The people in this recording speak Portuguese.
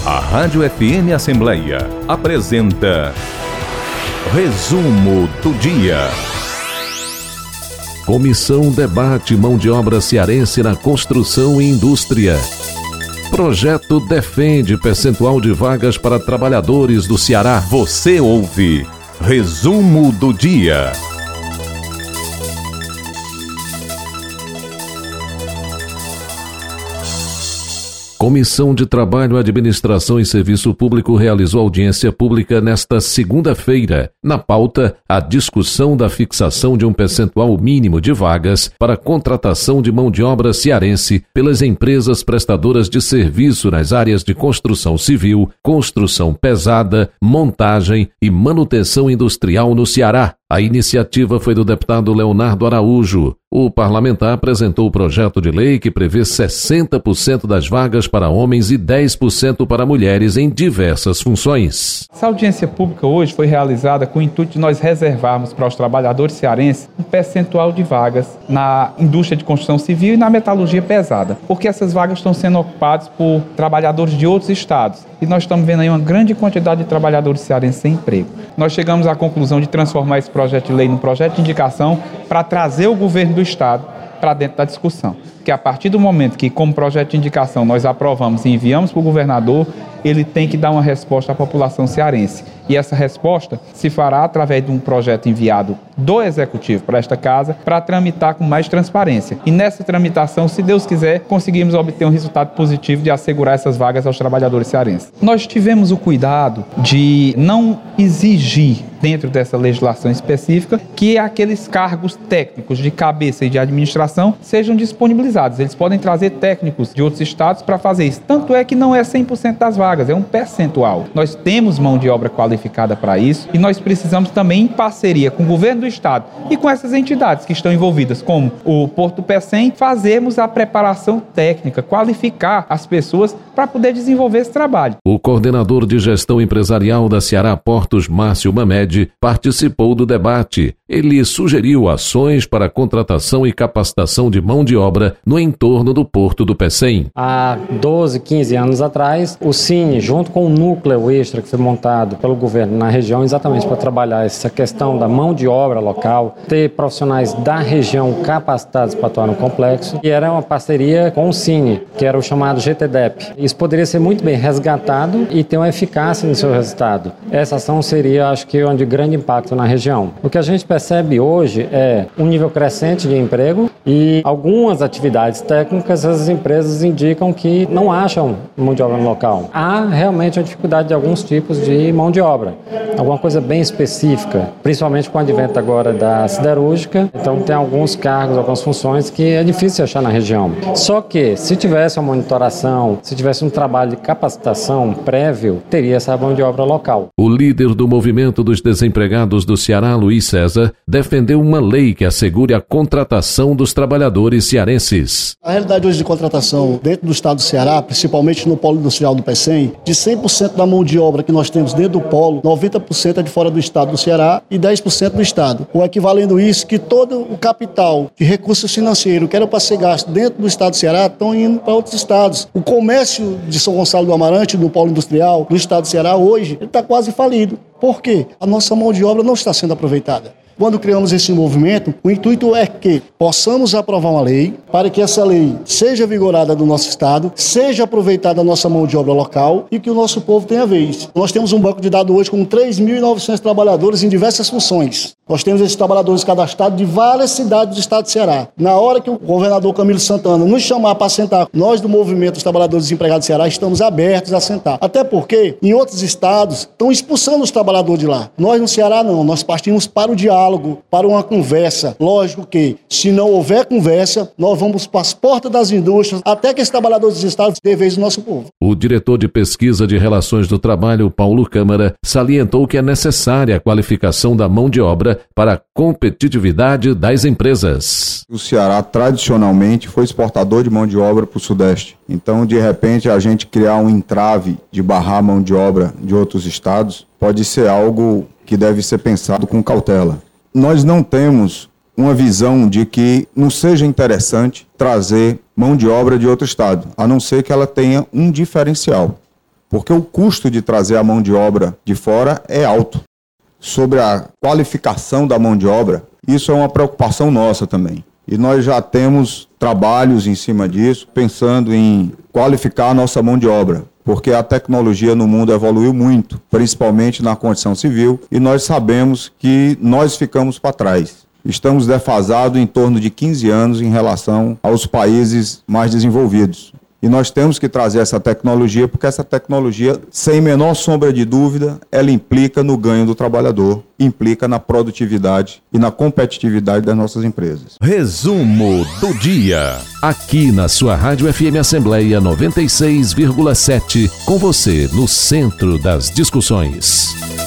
A Rádio FM Assembleia apresenta Resumo do Dia. Comissão debate mão de obra cearense na construção e indústria. Projeto defende percentual de vagas para trabalhadores do Ceará. Você ouve Resumo do Dia. Comissão de Trabalho, Administração e Serviço Público realizou audiência pública nesta segunda-feira. Na pauta, a discussão da fixação de um percentual mínimo de vagas para contratação de mão de obra cearense pelas empresas prestadoras de serviço nas áreas de construção civil, construção pesada, montagem e manutenção industrial no Ceará. A iniciativa foi do deputado Leonardo Araújo. O parlamentar apresentou o projeto de lei que prevê 60% das vagas para homens e 10% para mulheres em diversas funções. Essa audiência pública hoje foi realizada com o intuito de nós reservarmos para os trabalhadores cearenses um percentual de vagas na indústria de construção civil e na metalurgia pesada, porque essas vagas estão sendo ocupadas por trabalhadores de outros estados e nós estamos vendo aí uma grande quantidade de trabalhadores cearenses sem emprego. Nós chegamos à conclusão de transformar esse projeto de lei num projeto de indicação para trazer o governo do estado para dentro da discussão. Que a partir do momento que, como projeto de indicação, nós aprovamos e enviamos para o governador, ele tem que dar uma resposta à população cearense. E essa resposta se fará através de um projeto enviado do Executivo para esta casa para tramitar com mais transparência. E nessa tramitação, se Deus quiser, conseguimos obter um resultado positivo de assegurar essas vagas aos trabalhadores cearenses. Nós tivemos o cuidado de não exigir, dentro dessa legislação específica, que aqueles cargos técnicos de cabeça e de administração sejam disponibilizados. Eles podem trazer técnicos de outros estados para fazer isso. Tanto é que não é 100% das vagas, é um percentual. Nós temos mão de obra qualificada para isso e nós precisamos também, em parceria com o governo do estado e com essas entidades que estão envolvidas, como o Porto Pecém, fazermos a preparação técnica, qualificar as pessoas para poder desenvolver esse trabalho. O coordenador de gestão empresarial da Ceará Portos, Márcio Mamed, participou do debate. Ele sugeriu ações para a contratação e capacitação de mão de obra no entorno do Porto do Pecém. Há 12, 15 anos atrás, o Cine, junto com o núcleo extra que foi montado pelo governo na região, exatamente para trabalhar essa questão da mão de obra local, ter profissionais da região capacitados para atuar no complexo, e era uma parceria com o Cine, que era o chamado GTDEP. Isso poderia ser muito bem resgatado e ter uma eficácia no seu resultado. Essa ação seria, acho que, de grande impacto na região. O que a gente percebe hoje é um nível crescente de emprego e algumas atividades técnicas, as empresas indicam que não acham mão de obra no local. Há realmente a dificuldade de alguns tipos de mão de obra, alguma coisa bem específica, principalmente com o advento agora da siderúrgica. Então tem alguns cargos, algumas funções que é difícil achar na região. Só que se tivesse uma monitoração, se tivesse um trabalho de capacitação prévio, teria essa mão de obra local. O líder do movimento dos desempregados do Ceará, Luiz César, defendeu uma lei que assegure a contratação dos trabalhadores cearenses. A realidade hoje de contratação dentro do estado do Ceará, principalmente no polo industrial do Pecém, de 100% da mão de obra que nós temos dentro do polo, 90% é de fora do estado do Ceará e 10% do estado. O equivalendo isso que todo o capital de recursos financeiros que era para ser gasto dentro do estado do Ceará estão indo para outros estados. O comércio de São Gonçalo do Amarante, no polo industrial do estado do Ceará, hoje, ele está quase falido. Por quê? A nossa mão de obra não está sendo aproveitada. Quando criamos esse movimento, o intuito é que possamos aprovar uma lei para que essa lei seja vigorada no nosso estado, seja aproveitada a nossa mão de obra local e que o nosso povo tenha vez. Nós temos um banco de dados hoje com 3.900 trabalhadores em diversas funções. Nós temos esses trabalhadores cadastrados de várias cidades do estado do Ceará. Na hora que o governador Camilo Santana nos chamar para sentar, nós do movimento dos trabalhadores desempregados do Ceará estamos abertos a sentar. Até porque em outros estados estão expulsando os trabalhadores de lá. Nós no Ceará não, nós partimos para o diálogo, para uma conversa. Lógico que se não houver conversa, nós vamos para as portas das indústrias até que esses trabalhadores dos estados dê vez no nosso povo. O diretor de pesquisa de relações do trabalho, Paulo Câmara, salientou que é necessária a qualificação da mão de obra para a competitividade das empresas. O Ceará tradicionalmente foi exportador de mão de obra para o Sudeste. Então, de repente, a gente criar um entrave de barrar mão de obra de outros estados pode ser algo que deve ser pensado com cautela. Nós não temos uma visão de que não seja interessante trazer mão de obra de outro estado, a não ser que ela tenha um diferencial. porque o custo de trazer a mão de obra de fora é alto. Sobre a qualificação da mão de obra, isso é uma preocupação nossa também. E nós já temos trabalhos em cima disso, pensando em qualificar a nossa mão de obra, porque a tecnologia no mundo evoluiu muito, principalmente na construção civil, e nós sabemos que nós ficamos para trás. Estamos defasados em torno de 15 anos em relação aos países mais desenvolvidos. E nós temos que trazer essa tecnologia, porque essa tecnologia, sem menor sombra de dúvida, ela implica no ganho do trabalhador, implica na produtividade e na competitividade das nossas empresas. Resumo do dia. Aqui na sua Rádio FM Assembleia 96,7, com você no centro das discussões.